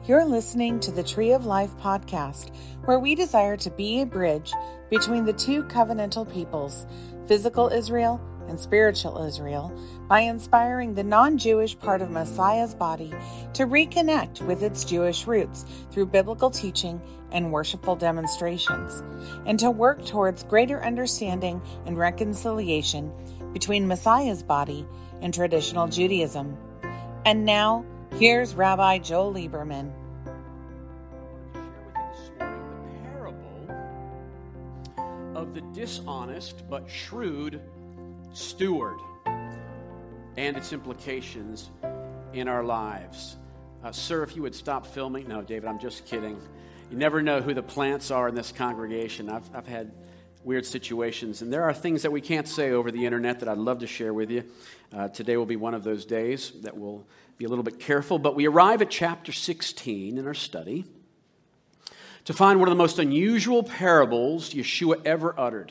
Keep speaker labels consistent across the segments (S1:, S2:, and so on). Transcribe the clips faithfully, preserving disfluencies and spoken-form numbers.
S1: You're listening to the Tree of Life podcast, where we desire to be a bridge between the two covenantal peoples, physical Israel and spiritual Israel, by inspiring the non-Jewish part of Messiah's body to reconnect with its Jewish roots through biblical teaching and worshipful demonstrations, and to work towards greater understanding and reconciliation between Messiah's body and traditional Judaism. And now, here's Rabbi Joel Lieberman.
S2: I want to share with you this morning the parable of the dishonest but shrewd steward and its implications in our lives. Uh, sir, if you would stop filming. No, David, I'm just kidding. You never know who the plants are in this congregation. I've, I've had weird situations, and there are things that we can't say over the internet that I'd love to share with you. Uh, today will be one of those days that we'll be a little bit careful, but we arrive at chapter sixteen in our study to find one of the most unusual parables Yeshua ever uttered.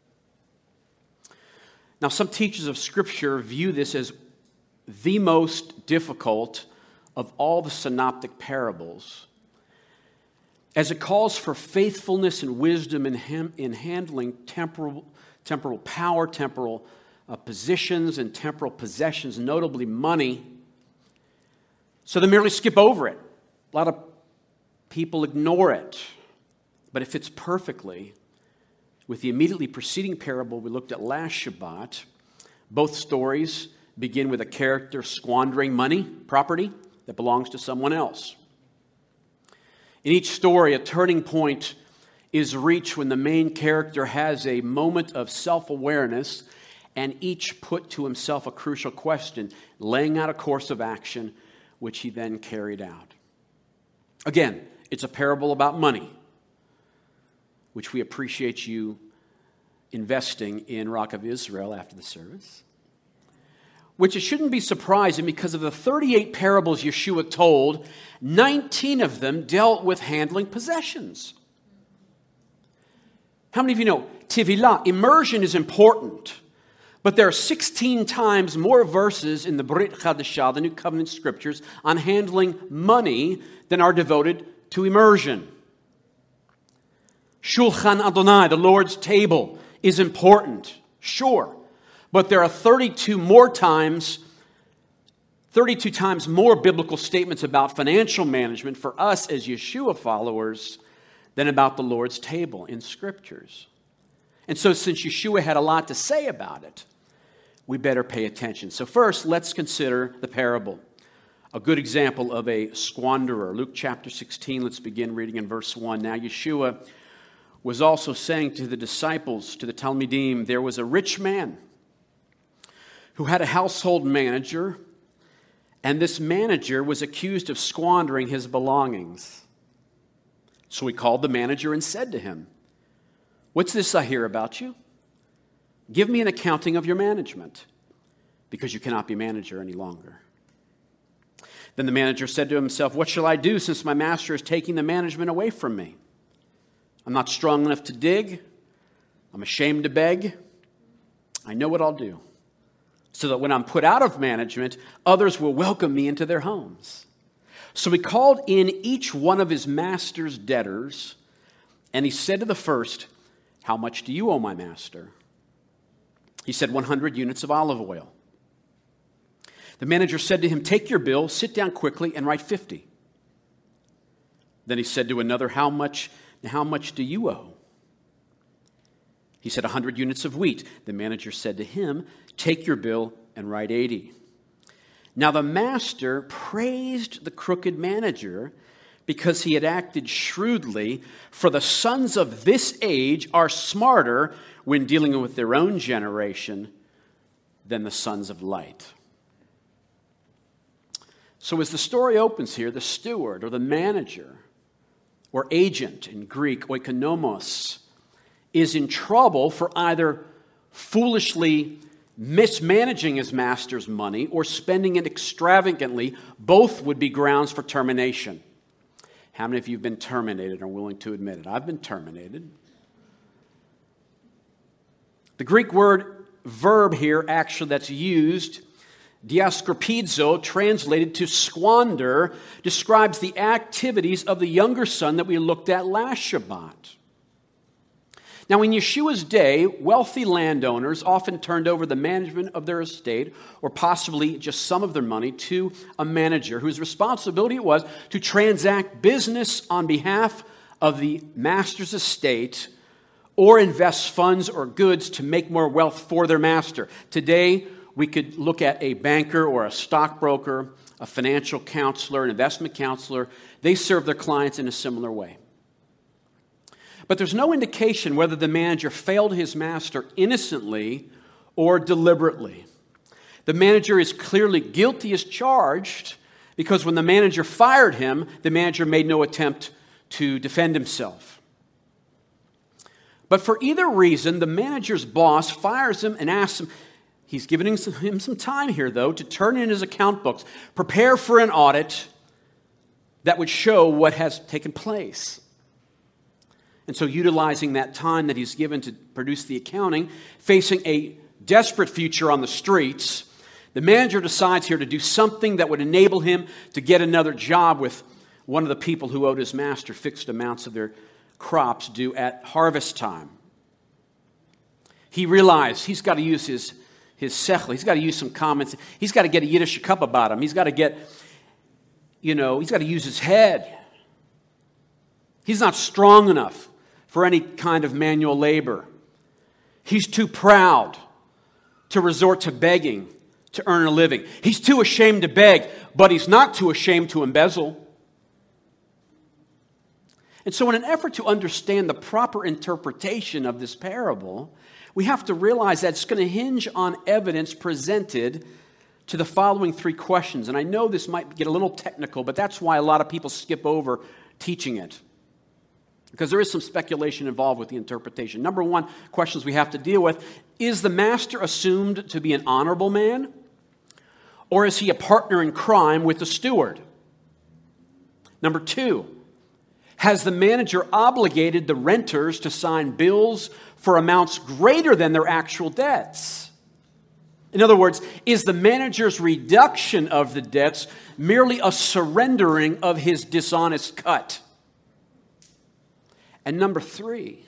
S2: Now, some teachers of Scripture view this as the most difficult of all the synoptic parables, as it calls for faithfulness and wisdom in, ham- in handling temporal, temporal power, temporal uh, positions, and temporal possessions, notably money. So they merely skip over it. A lot of people ignore it, but it fits perfectly with the immediately preceding parable we looked at last Shabbat. Both stories begin with a character squandering money, property that belongs to someone else. In each story, a turning point is reached when the main character has a moment of self-awareness and each put to himself a crucial question, laying out a course of action which he then carried out. Again, it's a parable about money, which we appreciate you investing in Rock of Israel after the service. Which it shouldn't be surprising because of the thirty-eight parables Yeshua told, nineteen of them dealt with handling possessions. How many of you know Tevilah, immersion is important, but there are sixteen times more verses in the Brit Chadashah, the New Covenant Scriptures, on handling money than are devoted to immersion. Shulchan Adonai, the Lord's table, is important, sure. But there are thirty-two more times, thirty-two times more biblical statements about financial management for us as Yeshua followers than about the Lord's table in Scriptures. And so since Yeshua had a lot to say about it, we better pay attention. So first, let's consider the parable. A good example of a squanderer. Luke chapter sixteen, let's begin reading in verse one. Now Yeshua was also saying to the disciples, to the Talmidim, there was a rich man who had a household manager, and this manager was accused of squandering his belongings. So he called the manager and said to him, "What's this I hear about you? Give me an accounting of your management, because you cannot be manager any longer." Then the manager said to himself, "What shall I do since my master is taking the management away from me? I'm not strong enough to dig. I'm ashamed to beg. I know what I'll do, so that when I'm put out of management, others will welcome me into their homes." So he called in each one of his master's debtors, and he said to the first, "How much do you owe my master?" He said, one hundred units of olive oil. The manager said to him, "Take your bill, sit down quickly, and write fifty." Then he said to another, How much, how much do you owe?" He said, one hundred units of wheat. The manager said to him, "Take your bill and write eighty." Now the master praised the crooked manager because he had acted shrewdly, for the sons of this age are smarter when dealing with their own generation than the sons of light. So as the story opens here, the steward or the manager or agent in Greek, oikonomos, is in trouble for either foolishly mismanaging his master's money or spending it extravagantly. Both would be grounds for termination. How many of you have been terminated and are willing to admit it? I've been terminated. The Greek word verb here actually that's used Diascorpizo, translated to squander, describes the activities of the younger son that we looked at last Shabbat. Now, in Yeshua's day, wealthy landowners often turned over the management of their estate, or possibly just some of their money, to a manager whose responsibility it was to transact business on behalf of the master's estate or invest funds or goods to make more wealth for their master. Today, we could look at a banker or a stockbroker, a financial counselor, an investment counselor. They serve their clients in a similar way. But there's no indication whether the manager failed his master innocently or deliberately. The manager is clearly guilty as charged because when the manager fired him, the manager made no attempt to defend himself. But for either reason, the manager's boss fires him and asks him, he's giving him some time here, though, to turn in his account books, prepare for an audit that would show what has taken place. And so utilizing that time that he's given to produce the accounting, facing a desperate future on the streets, the manager decides here to do something that would enable him to get another job with one of the people who owed his master fixed amounts of their crops due at harvest time. He realized he's got to use his, his sechel. He's got to use some comments. He's got to get a Yiddish cup about him. He's got to get, you know, he's got to use his head. He's not strong enough for any kind of manual labor. He's too proud to resort to begging to earn a living. He's too ashamed to beg, but he's not too ashamed to embezzle. And so in an effort to understand the proper interpretation of this parable, we have to realize that it's going to hinge on evidence presented to the following three questions. And I know this might get a little technical, but that's why a lot of people skip over teaching it, because there is some speculation involved with the interpretation. Number one, questions we have to deal with: is the master assumed to be an honorable man, or is he a partner in crime with the steward? Number two, has the manager obligated the renters to sign bills for amounts greater than their actual debts? In other words, is the manager's reduction of the debts merely a surrendering of his dishonest cut? And number three,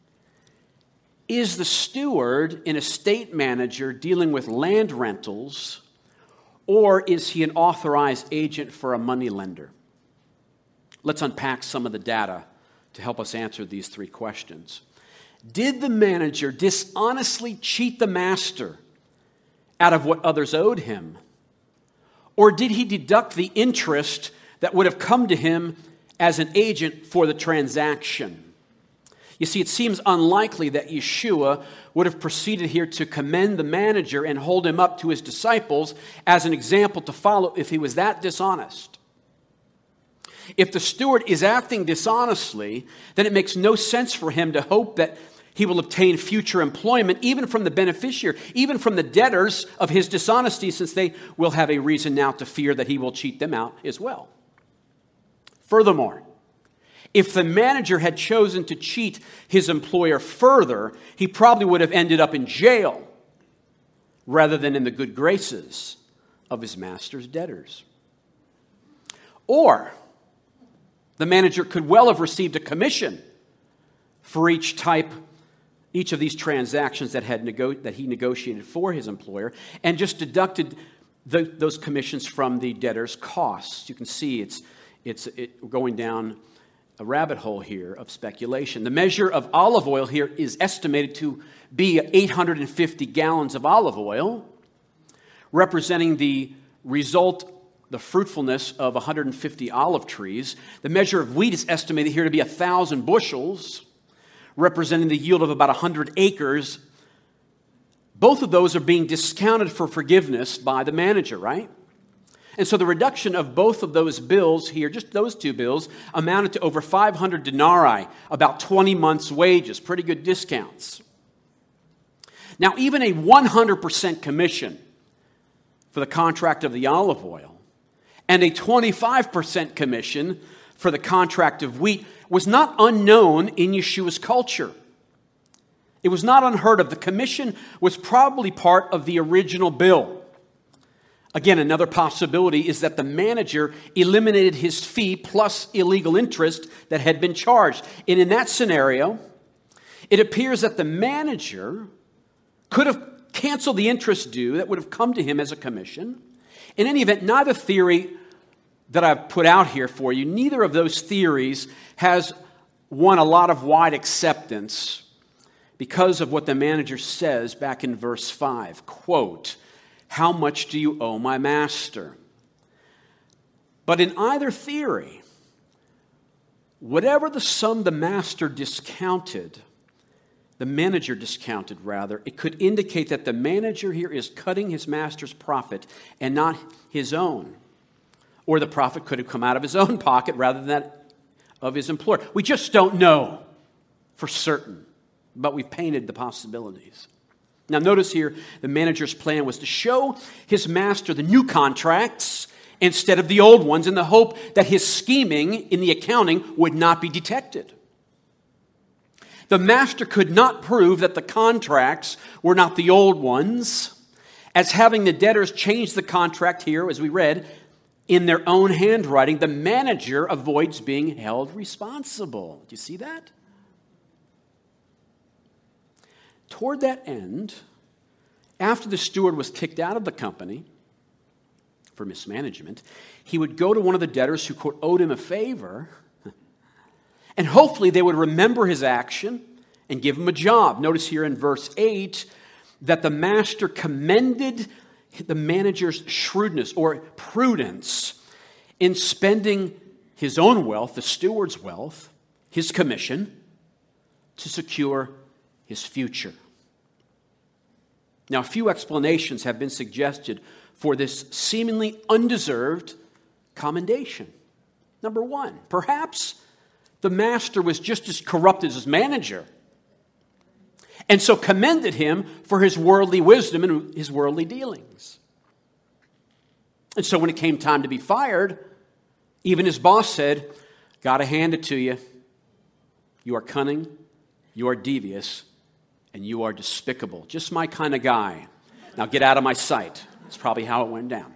S2: is the steward an estate manager dealing with land rentals, or is he an authorized agent for a moneylender? Let's unpack some of the data to help us answer these three questions. Did the manager dishonestly cheat the master out of what others owed him? Or did he deduct the interest that would have come to him as an agent for the transaction? You see, it seems unlikely that Yeshua would have proceeded here to commend the manager and hold him up to his disciples as an example to follow if he was that dishonest. If the steward is acting dishonestly, then it makes no sense for him to hope that he will obtain future employment, even from the beneficiary, even from the debtors of his dishonesty, since they will have a reason now to fear that he will cheat them out as well. Furthermore, if the manager had chosen to cheat his employer further, he probably would have ended up in jail rather than in the good graces of his master's debtors. Or the manager could well have received a commission for each type, each of these transactions that had nego- that he negotiated for his employer, and just deducted the, those commissions from the debtor's costs. You can see it's it's it, going down a rabbit hole here of speculation. The measure of olive oil here is estimated to be eight hundred fifty gallons of olive oil, representing the result, the fruitfulness of one hundred fifty olive trees. The measure of wheat is estimated here to be one thousand bushels, representing the yield of about one hundred acres. Both of those are being discounted for forgiveness by the manager, right? And so the reduction of both of those bills here, just those two bills, amounted to over five hundred denarii, about twenty months' wages. Pretty good discounts. Now, even a one hundred percent commission for the contract of the olive oil and a twenty-five percent commission for the contract of wheat was not unknown in Yeshua's culture. It was not unheard of. The commission was probably part of the original bill. Again, another possibility is that the manager eliminated his fee plus illegal interest that had been charged. And in that scenario, it appears that the manager could have canceled the interest due that would have come to him as a commission. In any event, neither theory that I've put out here for you, neither of those theories has won a lot of wide acceptance because of what the manager says back in verse five. Quote, "How much do you owe my master?" But in either theory, whatever the sum the master discounted, the manager discounted rather, it could indicate that the manager here is cutting his master's profit and not his own. Or the profit could have come out of his own pocket rather than that of his employer. We just don't know for certain, but we've painted the possibilities. Now notice here, the manager's plan was to show his master the new contracts instead of the old ones in the hope that his scheming in the accounting would not be detected. The master could not prove that the contracts were not the old ones, as having the debtors change the contract here, as we read, in their own handwriting, the manager avoids being held responsible. Do you see that? Toward that end, after the steward was kicked out of the company for mismanagement, he would go to one of the debtors who, quote, owed him a favor, and hopefully they would remember his action and give him a job. Notice here in verse eight that the master commended the manager's shrewdness or prudence in spending his own wealth, the steward's wealth, his commission, to secure his future. Now, a few explanations have been suggested for this seemingly undeserved commendation. Number one, perhaps the master was just as corrupt as his manager, and so commended him for his worldly wisdom and his worldly dealings. And so when it came time to be fired, even his boss said, "Gotta hand it to you. You are cunning, you are devious, and you are despicable. Just my kind of guy. Now get out of my sight." That's probably how it went down.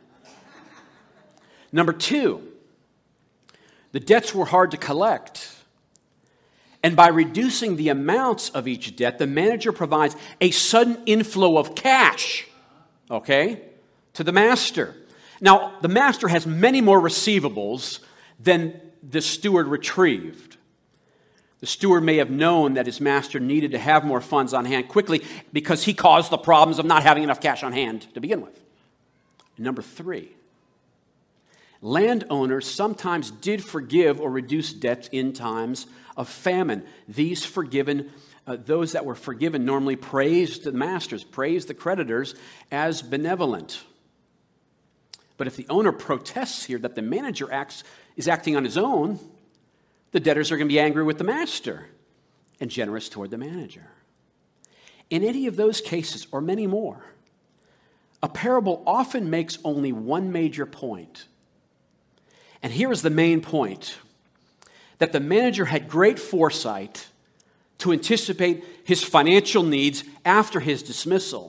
S2: Number two, the debts were hard to collect. And by reducing the amounts of each debt, the manager provides a sudden inflow of cash, okay, to the master. Now, the master has many more receivables than the steward retrieved. The steward may have known that his master needed to have more funds on hand quickly because he caused the problems of not having enough cash on hand to begin with. Number three, landowners sometimes did forgive or reduce debts in times of famine. These forgiven, uh, those that were forgiven normally praised the masters, praised the creditors as benevolent. But if the owner protests here that the manager acts is acting on his own, the debtors are going to be angry with the master and generous toward the manager. In any of those cases, or many more, a parable often makes only one major point. And here is the main point, that the manager had great foresight to anticipate his financial needs after his dismissal,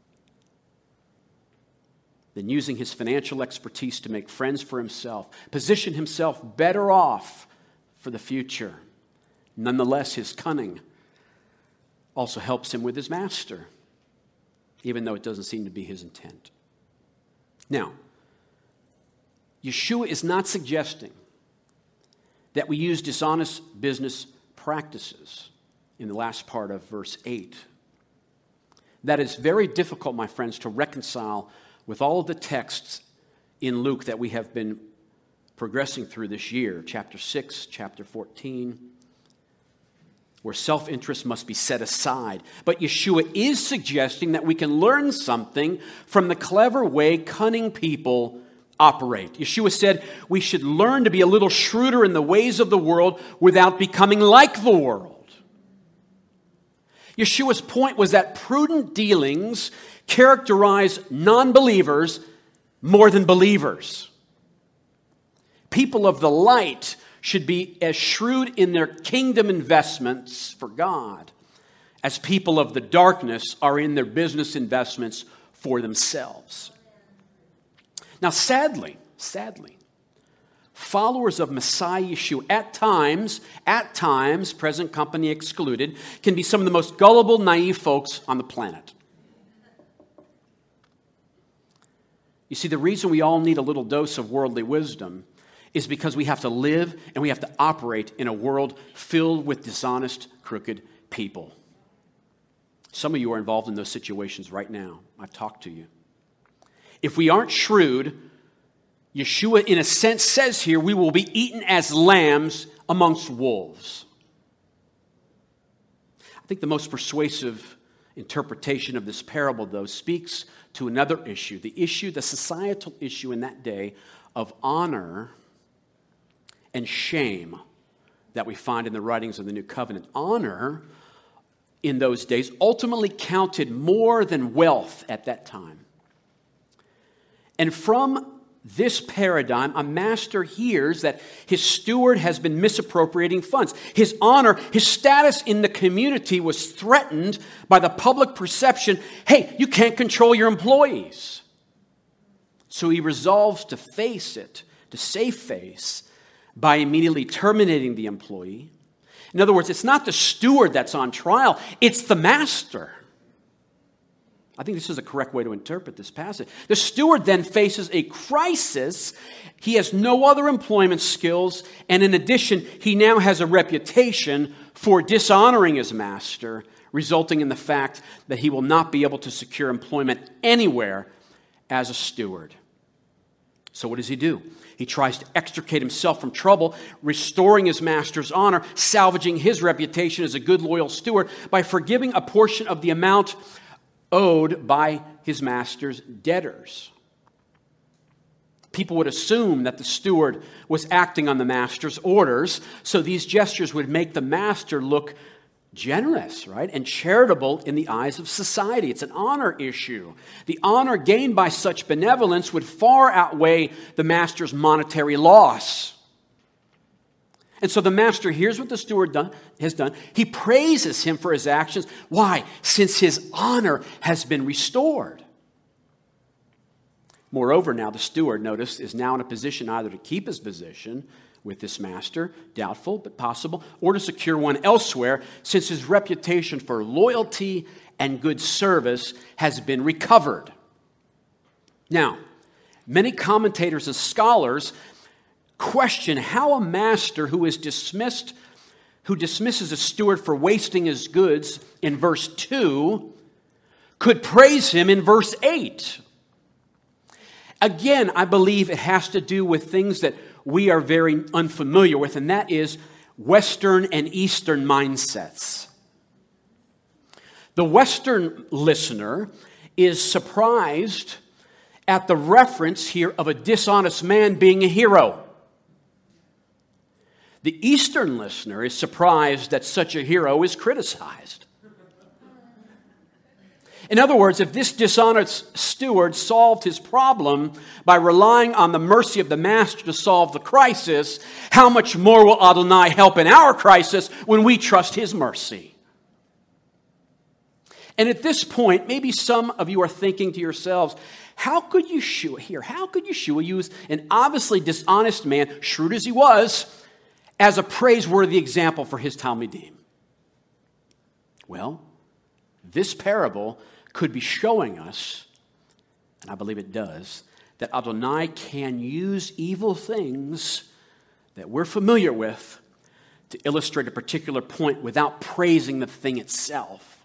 S2: then using his financial expertise to make friends for himself, position himself better off for the future. Nonetheless, his cunning also helps him with his master, even though it doesn't seem to be his intent. Now, Yeshua is not suggesting that we use dishonest business practices in the last part of verse eight. That is very difficult, my friends, to reconcile with all of the texts in Luke that we have been progressing through this year, chapter six, chapter fourteen, where self-interest must be set aside. But Yeshua is suggesting that we can learn something from the clever way cunning people operate. Yeshua said we should learn to be a little shrewder in the ways of the world without becoming like the world. Yeshua's point was that prudent dealings characterize non-believers more than believers. People of the light should be as shrewd in their kingdom investments for God as people of the darkness are in their business investments for themselves. Now, sadly, sadly, followers of Messiah Yeshua at times, at times, present company excluded, can be some of the most gullible, naive folks on the planet. You see, the reason we all need a little dose of worldly wisdom is because we have to live and we have to operate in a world filled with dishonest, crooked people. Some of you are involved in those situations right now. I've talked to you. If we aren't shrewd, Yeshua, in a sense, says here, we will be eaten as lambs amongst wolves. I think the most persuasive interpretation of this parable, though, speaks to another issue, the issue, the societal issue in that day of honor and shame that we find in the writings of the New Covenant. Honor in those days ultimately counted more than wealth at that time. And from this paradigm, a master hears that his steward has been misappropriating funds. His honor, his status in the community was threatened by the public perception, hey, you can't control your employees. So he resolves to face it, to save face, by immediately terminating the employee. In other words, it's not the steward that's on trial, it's the master. I think this is a correct way to interpret this passage. The steward then faces a crisis. He has no other employment skills, and in addition, he now has a reputation for dishonoring his master, resulting in the fact that he will not be able to secure employment anywhere as a steward. So what does he do? He tries to extricate himself from trouble, restoring his master's honor, salvaging his reputation as a good, loyal steward by forgiving a portion of the amount owed by his master's debtors. People would assume that the steward was acting on the master's orders, so these gestures would make the master look generous, right, and charitable in the eyes of society. It's an honor issue. The honor gained by such benevolence would far outweigh the master's monetary loss. And so the master hears what the steward done, has done. He praises him for his actions. Why? Since his honor has been restored. Moreover, now the steward, notice, is now in a position either to keep his position with this master, doubtful but possible, or to secure one elsewhere, since his reputation for loyalty and good service has been recovered. Now, many commentators and scholars question how a master who is dismissed, who dismisses a steward for wasting his goods in verse two, could praise him in verse eight. Again, I believe it has to do with things that we are very unfamiliar with, and that is Western and Eastern mindsets. The Western listener is surprised at the reference here of a dishonest man being a hero. The Eastern listener is surprised that such a hero is criticized. In other words, if this dishonest steward solved his problem by relying on the mercy of the master to solve the crisis, how much more will Adonai help in our crisis when we trust his mercy? And at this point, maybe some of you are thinking to yourselves, how could Yeshua here, how could Yeshua use an obviously dishonest man, shrewd as he was, as a praiseworthy example for his Talmidim? Well, this parable could be showing us, and I believe it does, that Adonai can use evil things that we're familiar with to illustrate a particular point without praising the thing itself.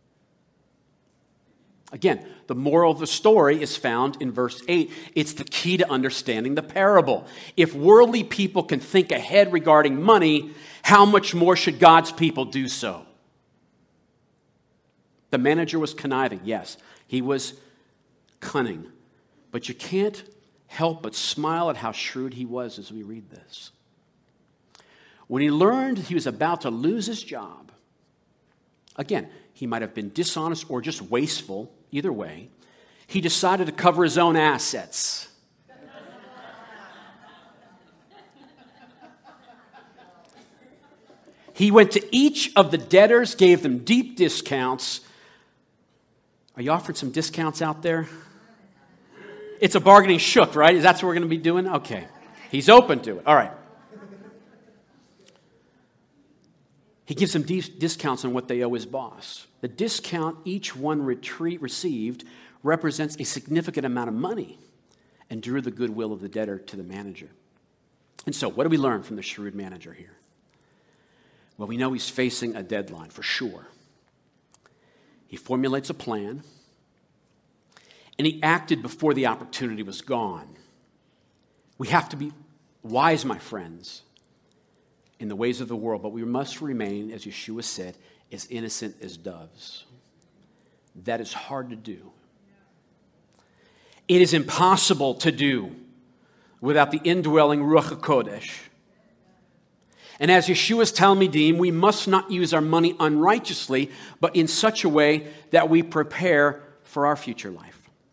S2: Again, the moral of the story is found in verse eight. It's the key to understanding the parable. If worldly people can think ahead regarding money, how much more should God's people do so? The manager was conniving, yes. He was cunning. But you can't help but smile at how shrewd he was as we read this. When he learned he was about to lose his job, again, he might have been dishonest or just wasteful, either way, he decided to cover his own assets. He went to each of the debtors, gave them deep discounts. Are you offering some discounts out there? It's a bargaining shook, right? Is that what we're going to be doing? Okay. He's open to it. All right. He gives them dis- discounts on what they owe his boss. The discount each one retreat received represents a significant amount of money and drew the goodwill of the debtor to the manager. And so, what do we learn from the shrewd manager here? Well, we know he's facing a deadline for sure. He formulates a plan, and he acted before the opportunity was gone. We have to be wise, my friends, in the ways of the world, but we must remain, as Yeshua said, as innocent as doves. That is hard to do. It is impossible to do without the indwelling Ruach HaKodesh. And as Yeshua's Talmidim, we must not use our money unrighteously, but in such a way that we prepare for our future life.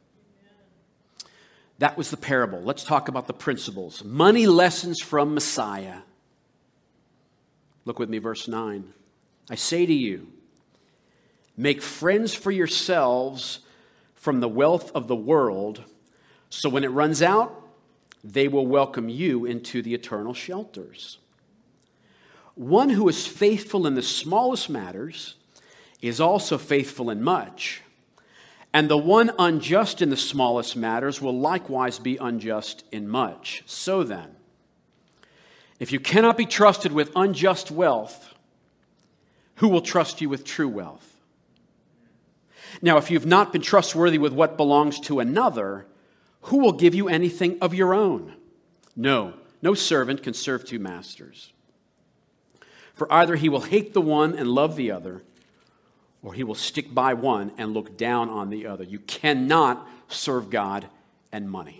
S2: That was the parable. Let's talk about the principles. Money lessons from Messiah. Look with me, verse nine. I say to you, make friends for yourselves from the wealth of the world, so when it runs out, they will welcome you into the eternal shelters. One who is faithful in the smallest matters is also faithful in much, and the one unjust in the smallest matters will likewise be unjust in much. So then, if you cannot be trusted with unjust wealth, who will trust you with true wealth? Now, if you've not been trustworthy with what belongs to another, who will give you anything of your own? No, no servant can serve two masters. For either he will hate the one and love the other, or he will stick by one and look down on the other. You cannot serve God and money.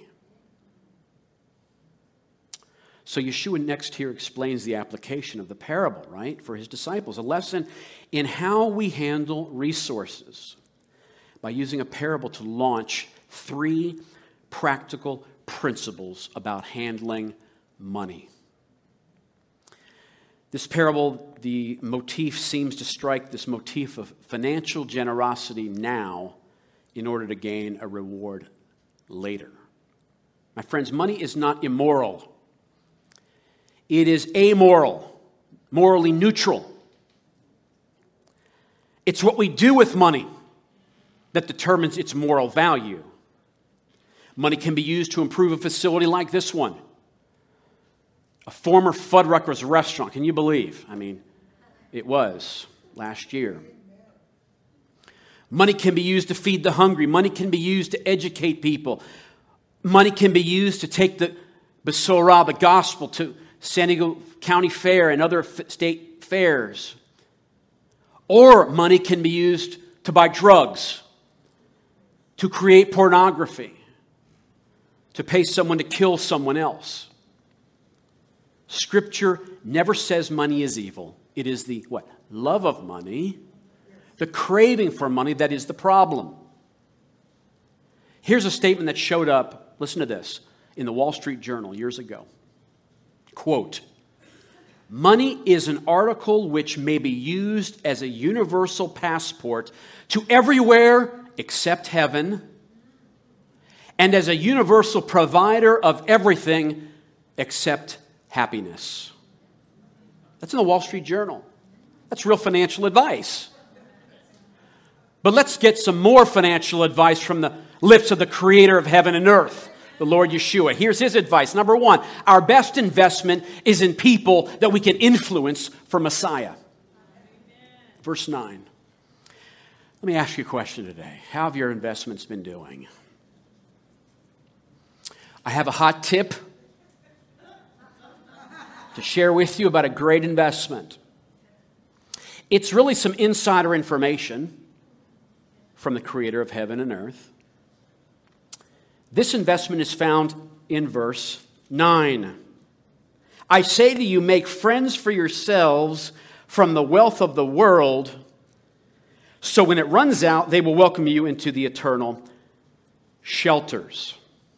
S2: So Yeshua next here explains the application of the parable, right, for his disciples. A lesson in how we handle resources by using a parable to launch three practical principles about handling money. This parable, the motif seems to strike this motif of financial generosity now in order to gain a reward later. My friends, money is not immoral. It is amoral, morally neutral. It's what we do with money that determines its moral value. Money can be used to improve a facility like this one. A former Fuddruckers restaurant. Can you believe? I mean, it was last year. Money can be used to feed the hungry. Money can be used to educate people. Money can be used to take the Besorah, the gospel, to San Diego County Fair and other state fairs. Or money can be used to buy drugs, to create pornography, to pay someone to kill someone else. Scripture never says money is evil. It is the, what? Love of money, the craving for money that is the problem. Here's a statement that showed up, listen to this, in the Wall Street Journal years ago. Quote, money is an article which may be used as a universal passport to everywhere except heaven, and as a universal provider of everything except happiness. That's in the Wall Street Journal. That's real financial advice. But let's get some more financial advice from the lips of the creator of heaven and earth, the Lord Yeshua. Here's his advice. Number one, our best investment is in people that we can influence for Messiah. Verse nine. Let me ask you a question today. How have your investments been doing? I have a hot tip to share with you about a great investment. It's really some insider information from the creator of heaven and earth. This investment is found in verse nine. I say to you, make friends for yourselves from the wealth of the world, so when it runs out, they will welcome you into the eternal shelters.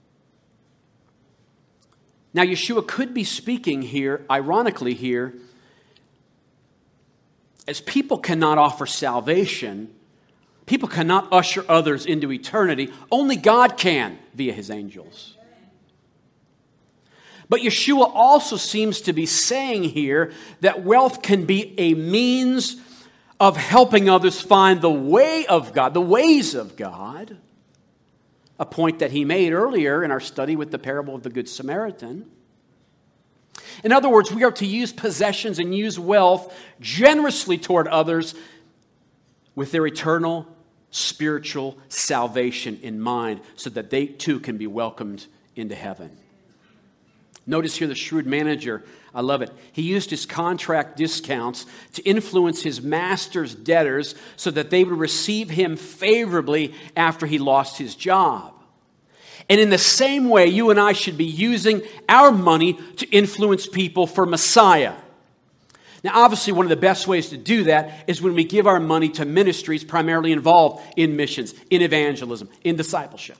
S2: Now, Yeshua could be speaking here, ironically here, as people cannot offer salvation People cannot usher others into eternity. Only God can via his angels. But Yeshua also seems to be saying here that wealth can be a means of helping others find the way of God, the ways of God, a point that he made earlier in our study with the parable of the Good Samaritan. In other words, we are to use possessions and use wealth generously toward others with their eternal spiritual salvation in mind so that they too can be welcomed into heaven. Notice here the shrewd manager, I love it. He used his contract discounts to influence his master's debtors so that they would receive him favorably after he lost his job. And in the same way, you and I should be using our money to influence people for Messiah. Now, obviously, one of the best ways to do that is when we give our money to ministries primarily involved in missions, in evangelism, in discipleship.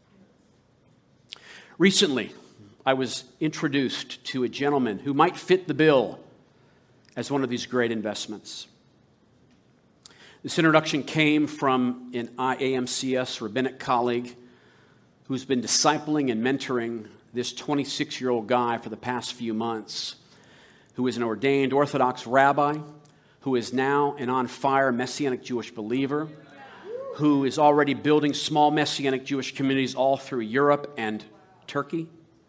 S2: Recently, I was introduced to a gentleman who might fit the bill as one of these great investments. This introduction came from an I A M C S rabbinic colleague who's been discipling and mentoring this twenty-six-year-old guy for the past few months, who is an ordained Orthodox rabbi, who is now an on-fire Messianic Jewish believer, who is already building small Messianic Jewish communities all through Europe and Turkey.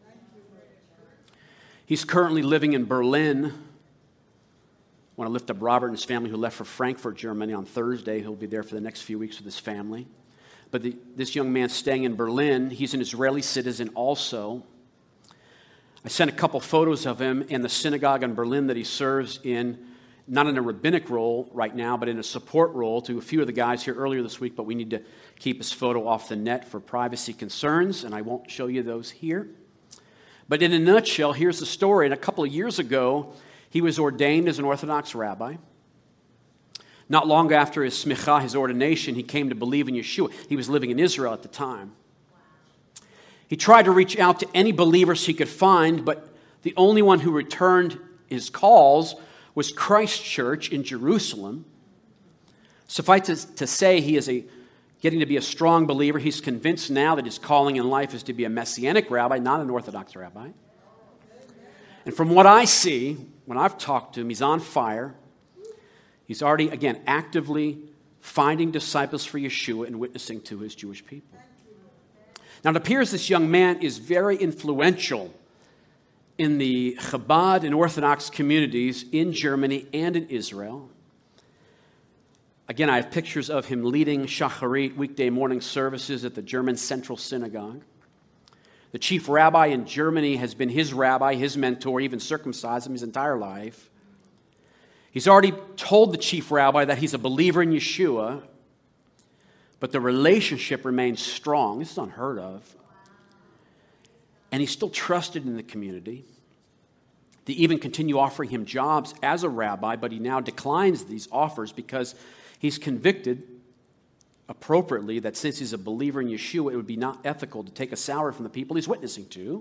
S2: He's currently living in Berlin. I want to lift up Robert and his family who left for Frankfurt, Germany on Thursday. He'll be there for the next few weeks with his family. But the, this young man staying in Berlin, he's an Israeli citizen also. I sent a couple photos of him in the synagogue in Berlin that he serves in, not in a rabbinic role right now, but in a support role to a few of the guys here earlier this week, but we need to keep his photo off the net for privacy concerns, and I won't show you those here. But in a nutshell, here's the story. And a couple of years ago, he was ordained as an Orthodox rabbi. Not long after his smicha, his ordination, he came to believe in Yeshua. He was living in Israel at the time. He tried to reach out to any believers he could find, but the only one who returned his calls was Christ Church in Jerusalem. Suffice it to say, he is a getting to be a strong believer. He's convinced now that his calling in life is to be a Messianic rabbi, not an Orthodox rabbi. And from what I see, when I've talked to him, he's on fire. He's already, again, actively finding disciples for Yeshua and witnessing to his Jewish people. Now, it appears this young man is very influential in the Chabad and Orthodox communities in Germany and in Israel. Again, I have pictures of him leading Shacharit, weekday morning services at the German Central Synagogue. The chief rabbi in Germany has been his rabbi, his mentor, even circumcised him his entire life. He's already told the chief rabbi that he's a believer in Yeshua, but the relationship remains strong. This is unheard of. And he's still trusted in the community. They even continue offering him jobs as a rabbi, but he now declines these offers because he's convicted appropriately that since he's a believer in Yeshua, it would be not ethical to take a salary from the people he's witnessing to.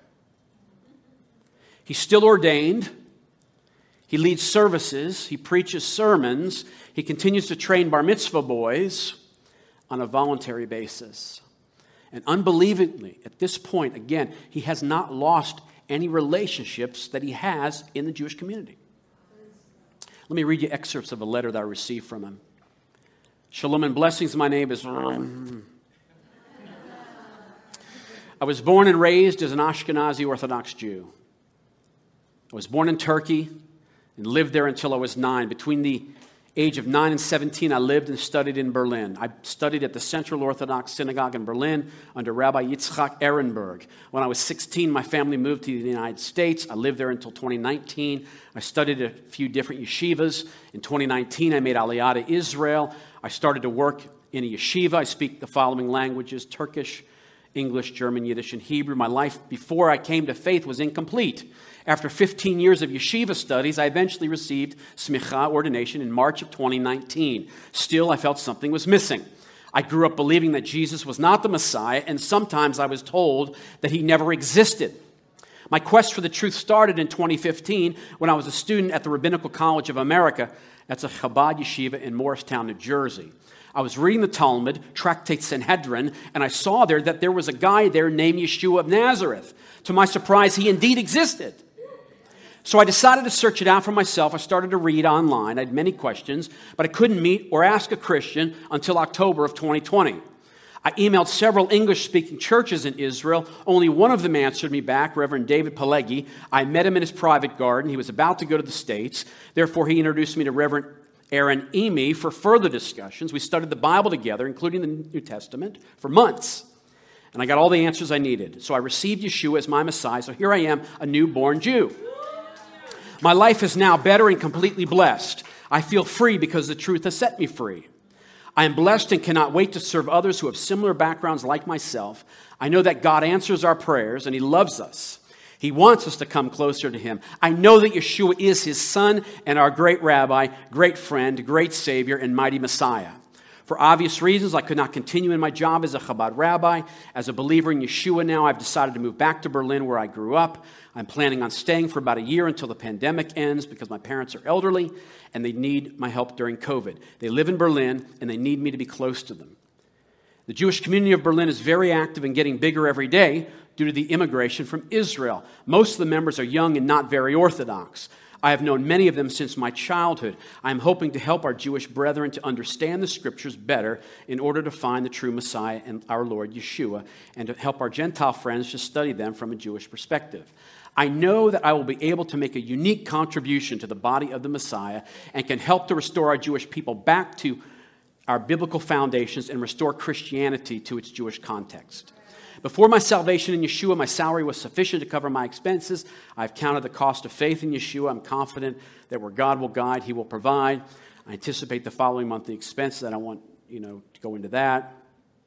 S2: He's still ordained. He leads services. He preaches sermons. He continues to train bar mitzvah boys on a voluntary basis. And unbelievably, at this point, again, he has not lost any relationships that he has in the Jewish community. Let me read you excerpts of a letter that I received from him. Shalom and blessings. My name is... I was born and raised as an Ashkenazi Orthodox Jew. I was born in Turkey and lived there until I was nine. Between the age of nine and seventeen, I lived and studied in Berlin. I studied at the Central Orthodox Synagogue in Berlin under Rabbi Yitzchak Ehrenberg. When I was sixteen, my family moved to the United States. I lived there until twenty nineteen. I studied at a few different yeshivas. In twenty nineteen, I made Aliyah to Israel. I started to work in a yeshiva. I speak the following languages: Turkish, English, German, Yiddish, and Hebrew. My life before I came to faith was incomplete. After fifteen years of yeshiva studies, I eventually received smicha, ordination, in March of twenty nineteen. Still, I felt something was missing. I grew up believing that Jesus was not the Messiah, and sometimes I was told that he never existed. My quest for the truth started in twenty fifteen when I was a student at the Rabbinical College of America. That's a Chabad yeshiva in Morristown, New Jersey. I was reading the Talmud, Tractate Sanhedrin, and I saw there that there was a guy there named Yeshua of Nazareth. To my surprise, he indeed existed. So I decided to search it out for myself. I started to read online. I had many questions, but I couldn't meet or ask a Christian until October of twenty twenty. I emailed several English-speaking churches in Israel. Only one of them answered me back, Reverend David Pelegi. I met him in his private garden. He was about to go to the States. Therefore, he introduced me to Reverend Aaron Emy for further discussions. We studied the Bible together, including the New Testament, for months. And I got all the answers I needed. So I received Yeshua as my Messiah. So here I am, a newborn Jew. My life is now better and completely blessed. I feel free because the truth has set me free. I am blessed and cannot wait to serve others who have similar backgrounds like myself. I know that God answers our prayers and He loves us. He wants us to come closer to Him. I know that Yeshua is His Son and our great Rabbi, great friend, great Savior, and mighty Messiah. For obvious reasons, I could not continue in my job as a Chabad rabbi. As a believer in Yeshua now, I've decided to move back to Berlin where I grew up. I'm planning on staying for about a year until the pandemic ends because my parents are elderly and they need my help during COVID. They live in Berlin and they need me to be close to them. The Jewish community of Berlin is very active and getting bigger every day due to the immigration from Israel. Most of the members are young and not very Orthodox. I have known many of them since my childhood. I am hoping to help our Jewish brethren to understand the Scriptures better in order to find the true Messiah and our Lord Yeshua, and to help our Gentile friends to study them from a Jewish perspective. I know that I will be able to make a unique contribution to the body of the Messiah and can help to restore our Jewish people back to our biblical foundations and restore Christianity to its Jewish context. Before my salvation in Yeshua, my salary was sufficient to cover my expenses. I've counted the cost of faith in Yeshua. I'm confident that where God will guide, He will provide. I anticipate the following monthly expenses. I don't want, you know, to go into that.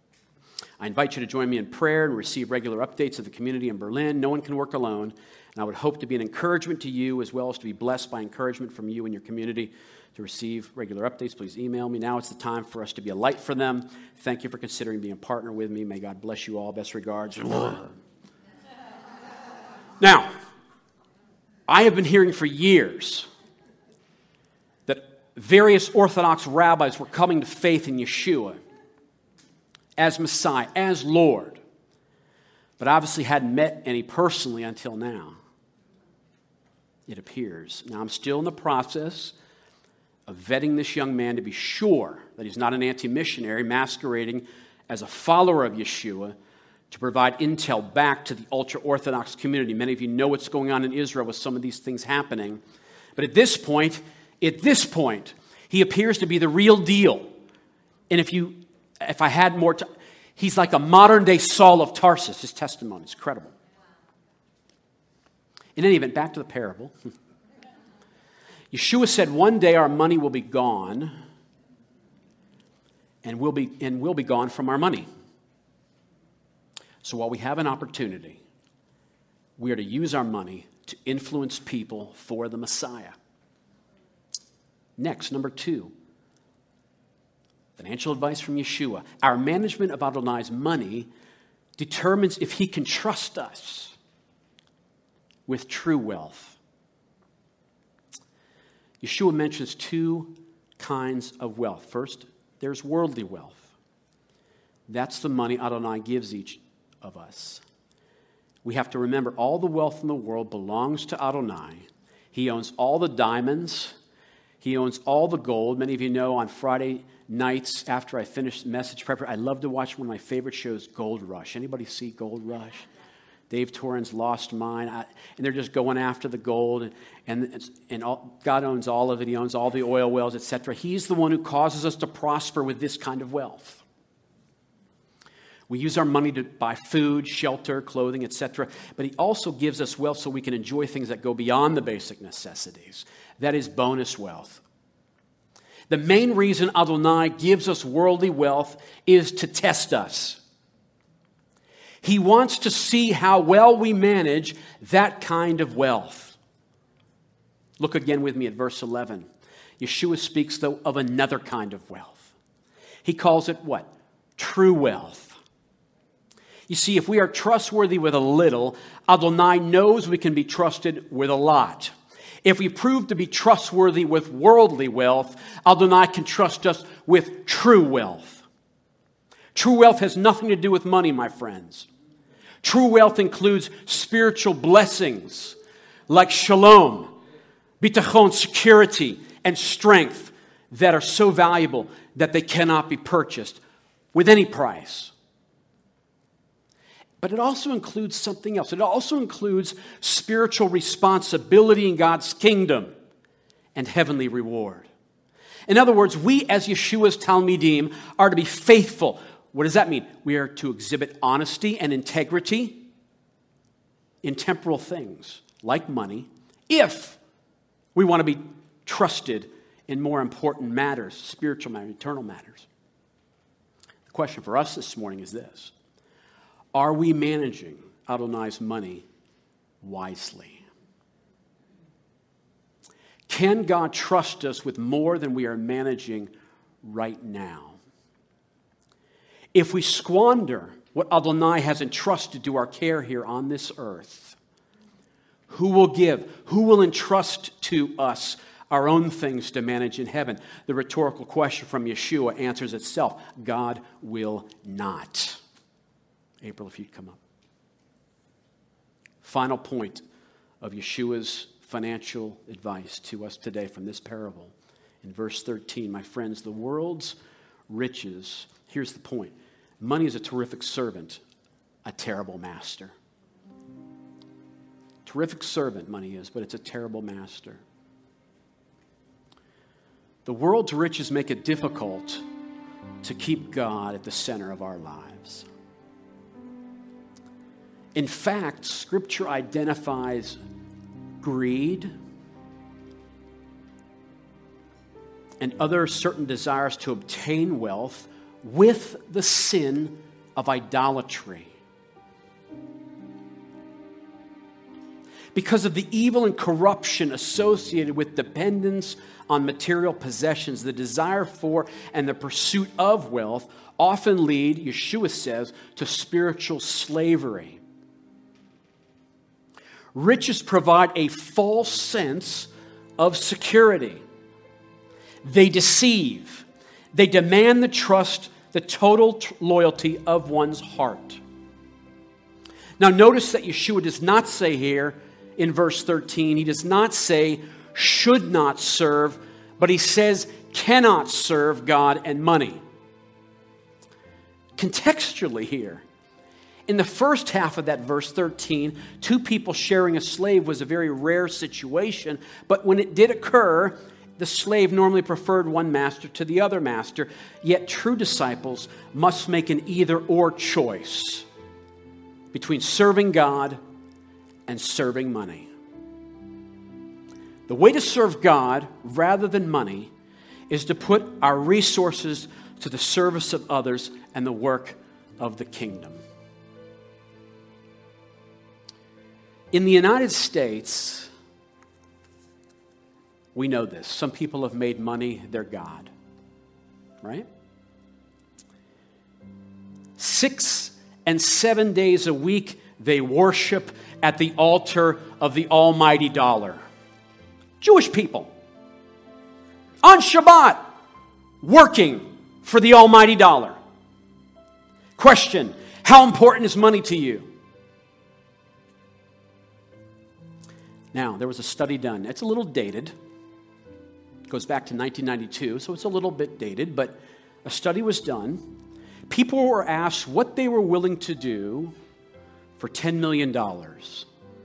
S2: I invite you to join me in prayer and receive regular updates of the community in Berlin. No one can work alone, and I would hope to be an encouragement to you as well as to be blessed by encouragement from you and your community. To receive regular updates, please email me. Now it's the time for us to be a light for them. Thank you for considering being a partner with me. May God bless you all. Best regards. Now, I have been hearing for years that various Orthodox rabbis were coming to faith in Yeshua as Messiah, as Lord, but obviously hadn't met any personally until now, it appears. Now, I'm still in the process of vetting this young man to be sure that he's not an anti-missionary masquerading as a follower of Yeshua to provide intel back to the ultra-Orthodox community. Many of you know what's going on in Israel with some of these things happening. But at this point, at this point, he appears to be the real deal. And if you, if I had more time, he's like a modern-day Saul of Tarsus. His testimony is credible. In any event, back to the parable. Yeshua said, one day our money will be gone, and we'll be, and we'll be gone from our money. So while we have an opportunity, we are to use our money to influence people for the Messiah. Next, number two, financial advice from Yeshua. Our management of Adonai's money determines if He can trust us with true wealth. Yeshua mentions two kinds of wealth. First, there's worldly wealth. That's the money Adonai gives each of us. We have to remember all the wealth in the world belongs to Adonai. He owns all the diamonds. He owns all the gold. Many of you know on Friday nights after I finish message prep, I love to watch one of my favorite shows, Gold Rush. Anybody see Gold Rush? Dave Torrens Lost Mine, I, and they're just going after the gold, and and, and all, God owns all of it. He owns all the oil wells, et cetera. He's the one who causes us to prosper with this kind of wealth. We use our money to buy food, shelter, clothing, et cetera. But He also gives us wealth so we can enjoy things that go beyond the basic necessities. That is bonus wealth. The main reason Adonai gives us worldly wealth is to test us. He wants to see how well we manage that kind of wealth. Look again with me at verse eleven. Yeshua speaks, though, of another kind of wealth. He calls it what? True wealth. You see, if we are trustworthy with a little, Adonai knows we can be trusted with a lot. If we prove to be trustworthy with worldly wealth, Adonai can trust us with true wealth. True wealth has nothing to do with money, my friends. True wealth includes spiritual blessings like shalom, bitachon, security, and strength that are so valuable that they cannot be purchased with any price. But it also includes something else. It also includes spiritual responsibility in God's kingdom and heavenly reward. In other words, we as Yeshua's Talmidim are to be faithful. What does that mean? We are to exhibit honesty and integrity in temporal things like money if we want to be trusted in more important matters, spiritual matters, eternal matters. The question for us this morning is this: are we managing Adonai's money wisely? Can God trust us with more than we are managing right now? If we squander what Adonai has entrusted to our care here on this earth, who will give? Who will entrust to us our own things to manage in heaven? The rhetorical question from Yeshua answers itself. God will not. April, if you'd come up. Final point of Yeshua's financial advice to us today from this parable. In verse thirteen, my friends, the world's riches, here's the point. Money is a terrific servant, a terrible master. Terrific servant, money is, but it's a terrible master. The world's riches make it difficult to keep God at the center of our lives. In fact, Scripture identifies greed and other certain desires to obtain wealth with the sin of idolatry. Because of the evil and corruption associated with dependence on material possessions, the desire for and the pursuit of wealth often lead, Yeshua says, to spiritual slavery. Riches provide a false sense of security. They deceive. They demand the trust, the total t- loyalty of one's heart. Now notice that Yeshua does not say here in verse thirteen, he does not say should not serve, but he says cannot serve God and money. Contextually here, in the first half of that verse thirteen, two people sharing a slave was a very rare situation, but when it did occur, the slave normally preferred one master to the other master, yet true disciples must make an either-or choice between serving God and serving money. The way to serve God rather than money is to put our resources to the service of others and the work of the kingdom. In the United States, we know this. Some people have made money their God, right? Six and seven days a week, they worship at the altar of the almighty dollar. Jewish people, on Shabbat, working for the almighty dollar. Question, how important is money to you? Now, there was a study done. It's a little dated. It goes back to nineteen ninety-two, so it's a little bit dated, but a study was done. People were asked what they were willing to do for ten million dollars.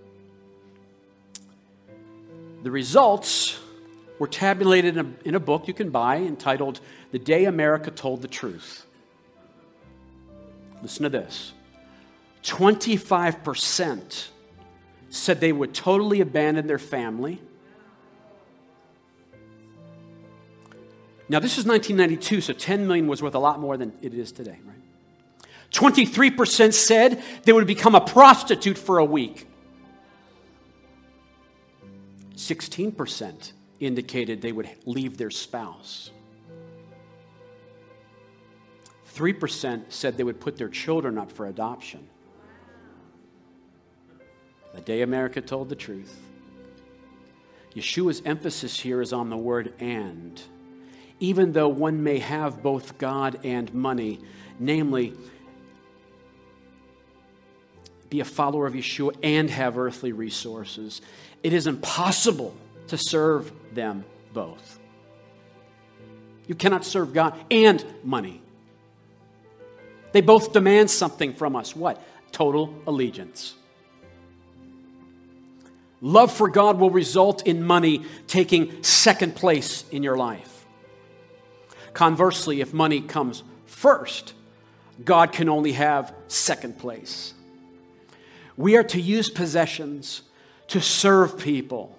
S2: The results were tabulated in a, in a book you can buy entitled The Day America Told the Truth. Listen to this. twenty-five percent said they would totally abandon their family. Now, this is nineteen ninety-two, so ten million was worth a lot more than it is today, right? twenty-three percent said they would become a prostitute for a week. sixteen percent indicated they would leave their spouse. three percent said they would put their children up for adoption. The Day America Told the Truth. Yeshua's emphasis here is on the word and. Even though one may have both God and money, namely, be a follower of Yeshua and have earthly resources, it is impossible to serve them both. You cannot serve God and money. They both demand something from us. What? Total allegiance. Love for God will result in money taking second place in your life. Conversely, if money comes first, God can only have second place. We are to use possessions to serve people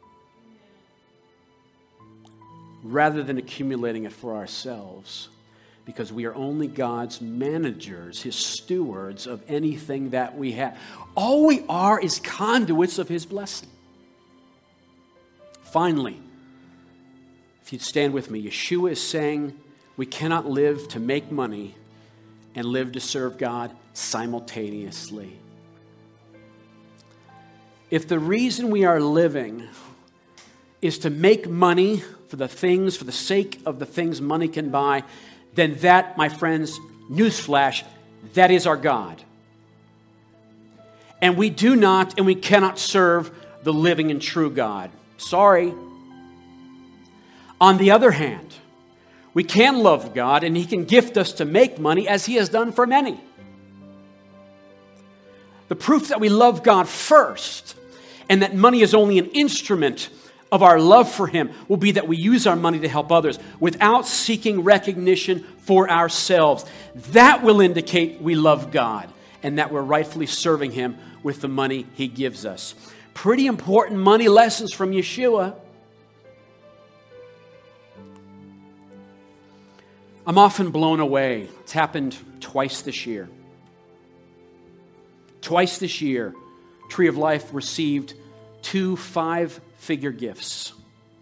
S2: rather than accumulating it for ourselves, because we are only God's managers, His stewards of anything that we have. All we are is conduits of His blessing. Finally, if you'd stand with me, Yeshua is saying we cannot live to make money and live to serve God simultaneously. If the reason we are living is to make money for the things, for the sake of the things money can buy, then that, my friends, newsflash, that is our God. And we do not and we cannot serve the living and true God. Sorry. On the other hand, we can love God and He can gift us to make money as He has done for many. The proof that we love God first and that money is only an instrument of our love for Him will be that we use our money to help others without seeking recognition for ourselves. That will indicate we love God and that we're rightfully serving Him with the money He gives us. Pretty important money lessons from Yeshua. I'm often blown away. It's happened twice this year. Twice this year, Tree of Life received two five-figure gifts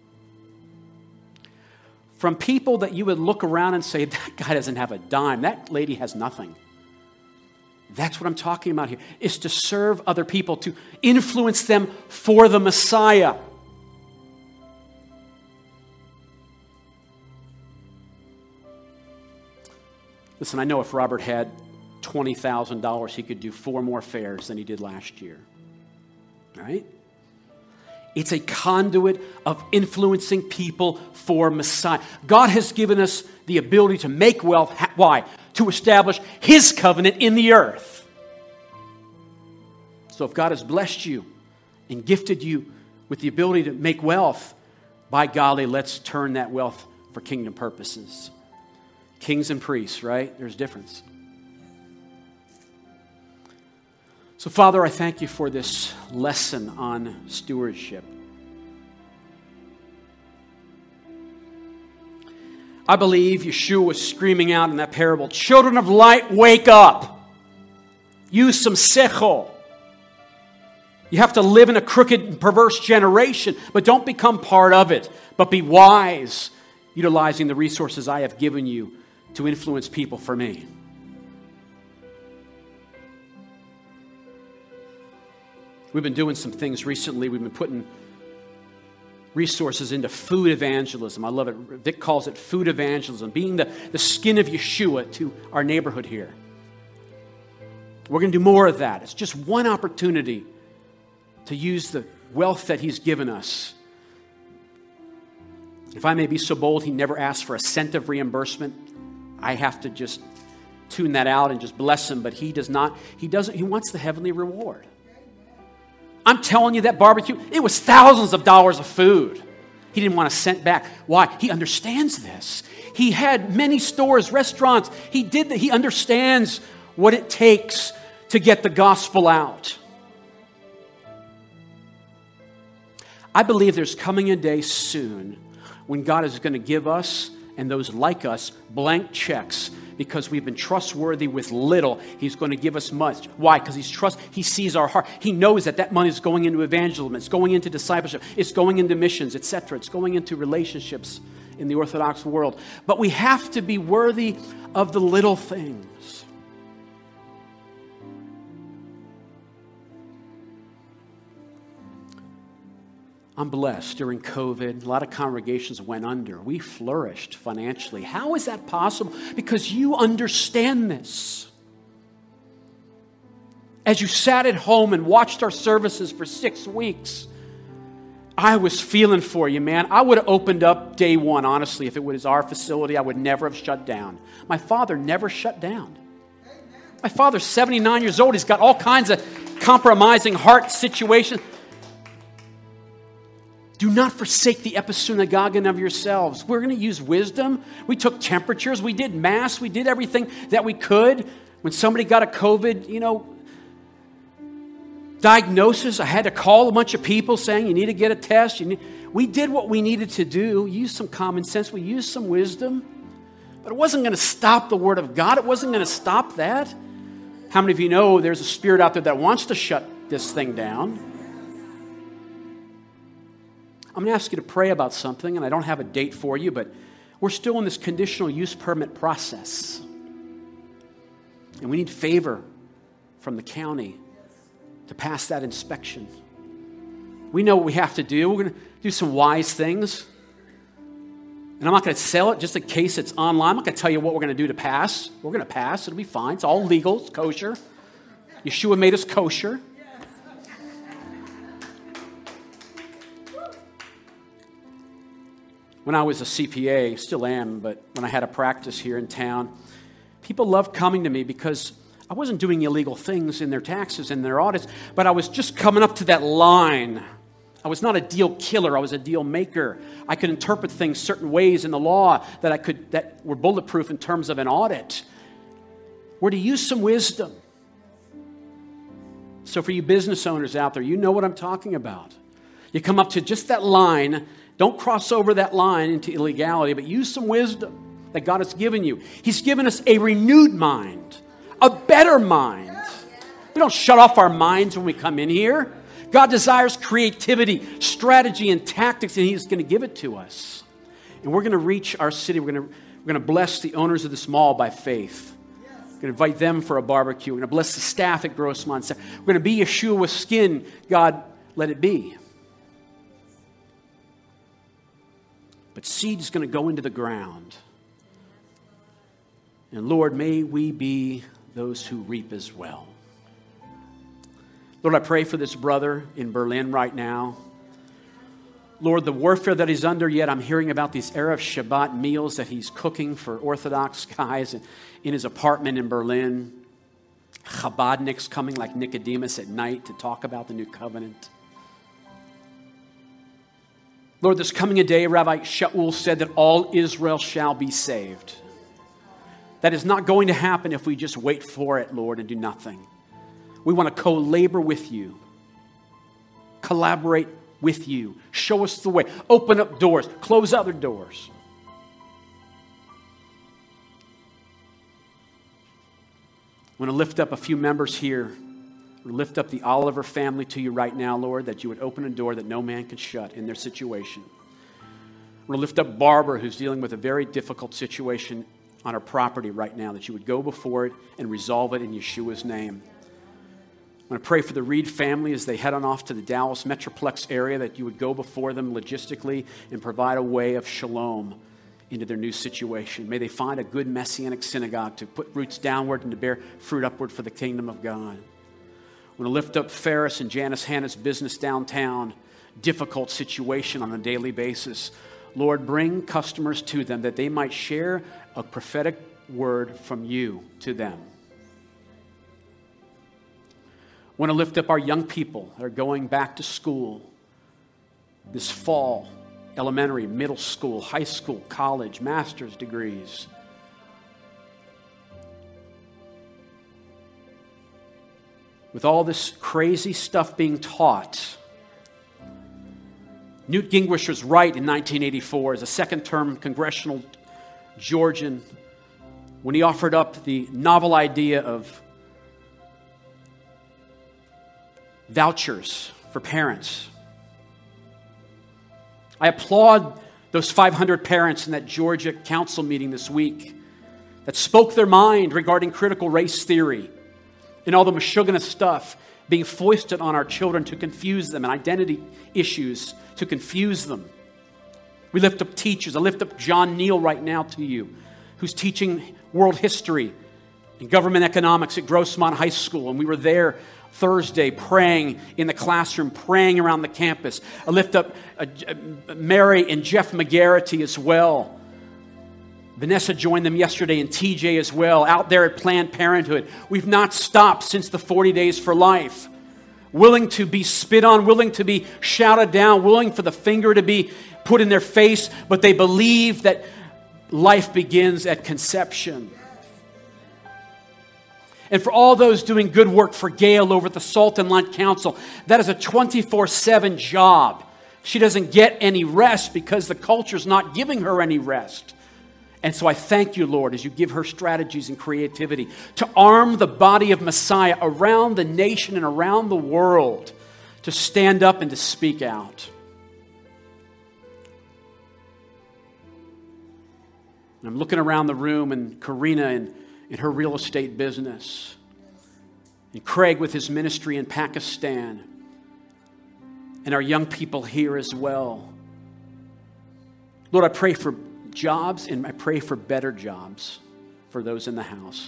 S2: from people that you would look around and say, that guy doesn't have a dime. That lady has nothing. That's what I'm talking about here, is to serve other people, to influence them for the Messiah. Listen, I know if Robert had twenty thousand dollars, he could do four more fairs than he did last year. Right? It's a conduit of influencing people for Messiah. God has given us the ability to make wealth. Why? To establish His covenant in the earth. So if God has blessed you and gifted you with the ability to make wealth, by golly, let's turn that wealth for kingdom purposes. Kings and priests, right? There's a difference. So, Father, I thank You for this lesson on stewardship. I believe Yeshua was screaming out in that parable, children of light, wake up. Use some sechel. You have to live in a crooked and perverse generation, but don't become part of it. But be wise, utilizing the resources I have given you to influence people for Me. We've been doing some things recently. We've been putting resources into food evangelism. I love it. Vic calls it food evangelism, being the, the skin of Yeshua to our neighborhood here. We're going to do more of that. It's just one opportunity to use the wealth that He's given us. If I may be so bold, He never asked for a cent of reimbursement. I have to just tune that out and just bless Him, but He does not. He doesn't. He wants the heavenly reward. I'm telling you, that barbecue, it was thousands of dollars of food. He didn't want a cent back. Why? He understands this. He had many stores, restaurants. He did that. He understands what it takes to get the gospel out. I believe there's coming a day soon when God is going to give us and those like us blank checks. Because we've been trustworthy with little, He's going to give us much. Why? Because He's trust. He sees our heart. He knows that that money is going into evangelism. It's going into discipleship. It's going into missions, et cetera. It's going into relationships in the Orthodox world. But we have to be worthy of the little things. I'm blessed. During COVID, a lot of congregations went under. We flourished financially. How is that possible? Because you understand this. As you sat at home and watched our services for six weeks, I was feeling for you, man. I would have opened up day one, honestly. If it was our facility, I would never have shut down. My father never shut down. My father's seventy-nine years old. He's got all kinds of compromising heart situations. Do not forsake the episunagogon of yourselves. We're going to use wisdom. We took temperatures. We did mass. We did everything that we could. When somebody got a COVID, you know, diagnosis, I had to call a bunch of people saying, you need to get a test. You need... We did what we needed to do. We used some common sense. We used some wisdom. But it wasn't going to stop the Word of God. It wasn't going to stop that. How many of you know there's a spirit out there that wants to shut this thing down? I'm going to ask you to pray about something, and I don't have a date for you, but we're still in this conditional use permit process. And we need favor from the county to pass that inspection. We know what we have to do. We're going to do some wise things. And I'm not going to sell it just in case it's online. I'm not going to tell you what we're going to do to pass. We're going to pass. It'll be fine. It's all legal. It's kosher. Yeshua made us kosher. When I was a C P A, still am, but when I had a practice here in town, people loved coming to me because I wasn't doing illegal things in their taxes and their audits, but I was just coming up to that line. I was not a deal killer. I was a deal maker. I could interpret things certain ways in the law that I could that were bulletproof in terms of an audit. We're to use some wisdom. So for you business owners out there, you know what I'm talking about. You come up to just that line. Don't cross over that line into illegality, but use some wisdom that God has given you. He's given us a renewed mind, a better mind. We don't shut off our minds when we come in here. God desires creativity, strategy, and tactics, and He's going to give it to us. And we're going to reach our city. We're going to, we're going to bless the owners of this mall by faith. We're going to invite them for a barbecue. We're going to bless the staff at Grossmont. We're going to be Yeshua with skin. God, let it be. But seed is going to go into the ground. And Lord, may we be those who reap as well. Lord, I pray for this brother in Berlin right now. Lord, the warfare that he's under, yet I'm hearing about these Erev Shabbat meals that he's cooking for Orthodox guys in his apartment in Berlin. Chabadniks coming like Nicodemus at night to talk about the new covenant. Lord, there's coming a day, Rabbi Shaul said, that all Israel shall be saved. That is not going to happen if we just wait for it, Lord, and do nothing. We want to co-labor with you, collaborate with you, show us the way, open up doors, close other doors. I want to lift up a few members here. Lift up the Oliver family to you right now, Lord, that you would open a door that no man can shut in their situation. I want to lift up Barbara, who's dealing with a very difficult situation on her property right now, that you would go before it and resolve it in Yeshua's name. I want to pray for the Reed family as they head on off to the Dallas Metroplex area, that you would go before them logistically and provide a way of shalom into their new situation. May they find a good Messianic synagogue to put roots downward and to bear fruit upward for the kingdom of God. I want to lift up Ferris and Janice Hanna's business downtown, difficult situation on a daily basis. Lord, bring customers to them that they might share a prophetic word from you to them. I want to lift up our young people that are going back to school this fall, elementary, middle school, high school, college, master's degrees. With all this crazy stuff being taught, Newt Gingrich was right in nineteen eighty-four as a second-term congressional Georgian when he offered up the novel idea of vouchers for parents. I applaud those five hundred parents in that Georgia council meeting this week that spoke their mind regarding critical race theory and all the Meshuggah stuff being foisted on our children to confuse them, and identity issues to confuse them. We lift up teachers. I lift up John Neal right now to you, who's teaching world history and government economics at Grossmont High School. And we were there Thursday praying in the classroom, praying around the campus. I lift up uh, Mary and Jeff McGarity as well. Vanessa joined them yesterday, and T J as well, out there at Planned Parenthood. We've not stopped since the forty days for life. Willing to be spit on, willing to be shouted down, willing for the finger to be put in their face, but they believe that life begins at conception. And for all those doing good work for Gail over at the Salt and Light Council, that is a twenty-four seven job. She doesn't get any rest because the culture's not giving her any rest. And so I thank you, Lord, as you give her strategies and creativity to arm the body of Messiah around the nation and around the world to stand up and to speak out. And I'm looking around the room, and Karina and, and her real estate business, and Craig with his ministry in Pakistan, and our young people here as well. Lord, I pray for jobs, and I pray for better jobs for those in the house.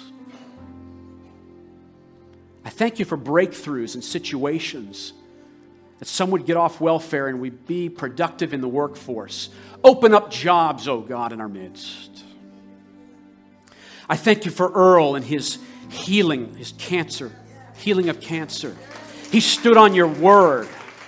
S2: I thank you for breakthroughs in situations that some would get off welfare and we'd be productive in the workforce. Open up jobs, oh God, in our midst. I thank you for Earl and his healing, his cancer, healing of cancer. He stood on your word.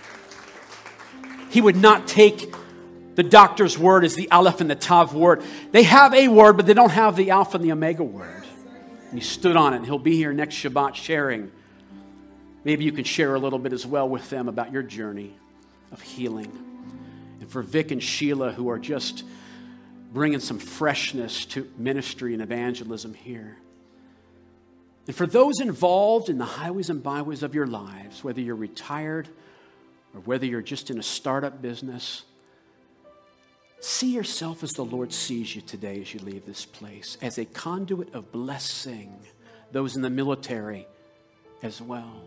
S2: He would not take the doctor's word as the Aleph and the Tav word. They have a word, but they don't have the Alpha and the Omega word. And he stood on it, and he'll be here next Shabbat sharing. Maybe you can share a little bit as well with them about your journey of healing. And for Vic and Sheila, who are just bringing some freshness to ministry and evangelism here. And for those involved in the highways and byways of your lives, whether you're retired or whether you're just in a startup business, see yourself as the Lord sees you today as you leave this place, as a conduit of blessing those in the military as well.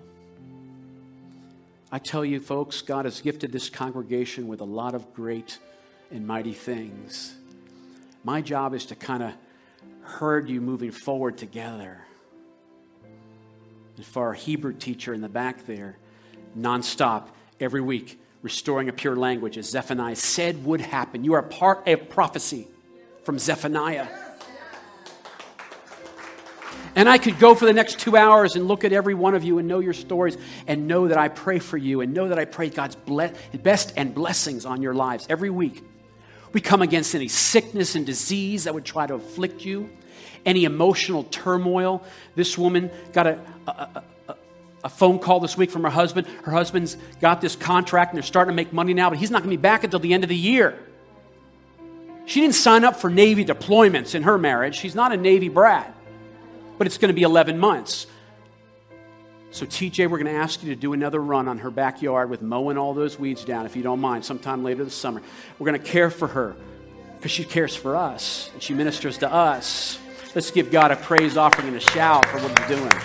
S2: I tell you, folks, God has gifted this congregation with a lot of great and mighty things. My job is to kind of herd you moving forward together. And for our Hebrew teacher in the back there, nonstop, every week, restoring a pure language, as Zephaniah said would happen. You are part of prophecy from Zephaniah. And I could go for the next two hours and look at every one of you and know your stories and know that I pray for you and know that I pray God's ble- best and blessings on your lives every week. We come against any sickness and disease that would try to afflict you, any emotional turmoil. This woman got a, a, a, a A phone call this week from her husband. Her husband's got this contract and they're starting to make money now, but he's not going to be back until the end of the year. She didn't sign up for Navy deployments in her marriage. She's not a Navy brat, but it's going to be eleven months. So T J, we're going to ask you to do another run on her backyard with mowing all those weeds down, if you don't mind, sometime later this summer. We're going to care for her because she cares for us and she ministers to us. Let's give God a praise offering and a shout for what he's doing.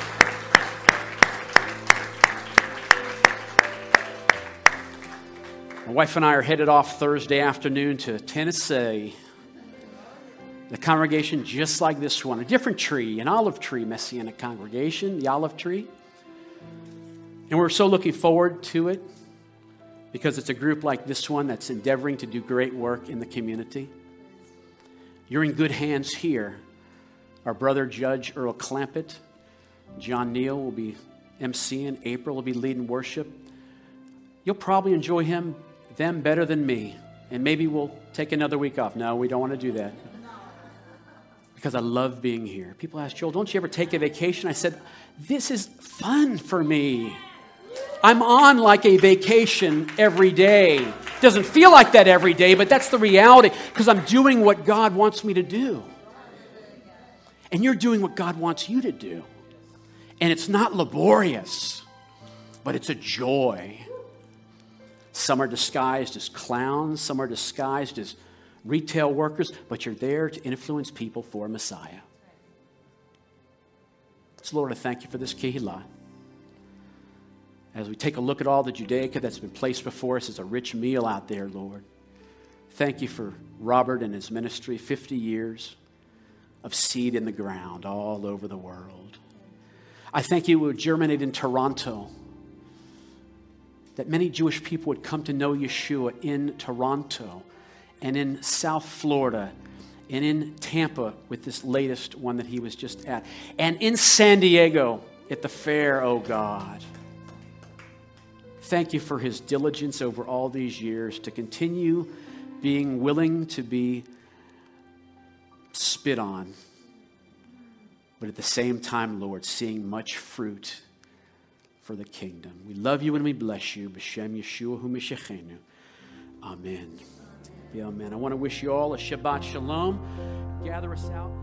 S2: My wife and I are headed off Thursday afternoon to Tennessee. The congregation just like this one, a different tree, an olive tree Messianic congregation, the olive tree. And we're so looking forward to it because it's a group like this one that's endeavoring to do great work in the community. You're in good hands here. Our brother, Judge Earl Clampett, John Neal will be emceeing. April will be leading worship. You'll probably enjoy him, them better than me. And maybe we'll take another week off. No, we don't want to do that. Because I love being here. People ask, Joel, don't you ever take a vacation? I said, this is fun for me. I'm on like a vacation every day. Doesn't feel like that every day, but that's the reality because I'm doing what God wants me to do. And you're doing what God wants you to do. And it's not laborious, but it's a joy. Some are disguised as clowns. Some are disguised as retail workers, but you're there to influence people for Messiah. So Lord, I thank you for this kehillah. as we take a look at all the Judaica that's been placed before us as a rich meal out there, Lord. Thank you for Robert and his ministry, fifty years of seed in the ground all over the world. I thank you it would germinate in Toronto, that many Jewish people would come to know Yeshua in Toronto and in South Florida and in Tampa with this latest one that he was just at, and in San Diego at the fair, oh God. Thank you for his diligence over all these years to continue being willing to be spit on, but at the same time, Lord, seeing much fruit for the kingdom. We love you and we bless you. B'Shem Yeshua hu Meshechenu. Amen. Yeah, amen. I want to wish you all a Shabbat Shalom. Gather us out.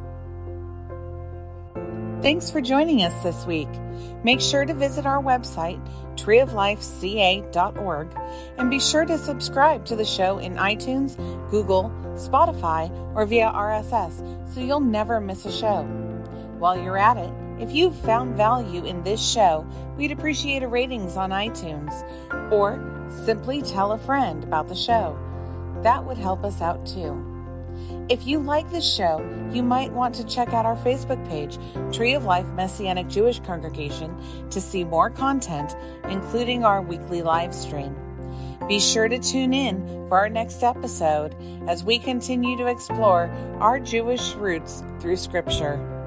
S1: Thanks for joining us this week. Make sure to visit our website, tree of life c a dot org, and be sure to subscribe to the show in iTunes, Google, Spotify, or via R S S so you'll never miss a show. While you're at it, if you've found value in this show, we'd appreciate a ratings on iTunes, or simply tell a friend about the show. That would help us out too. If you like this show, you might want to check out our Facebook page, Tree of Life Messianic Jewish Congregation, to see more content, including our weekly live stream. Be sure to tune in for our next episode as we continue to explore our Jewish roots through Scripture.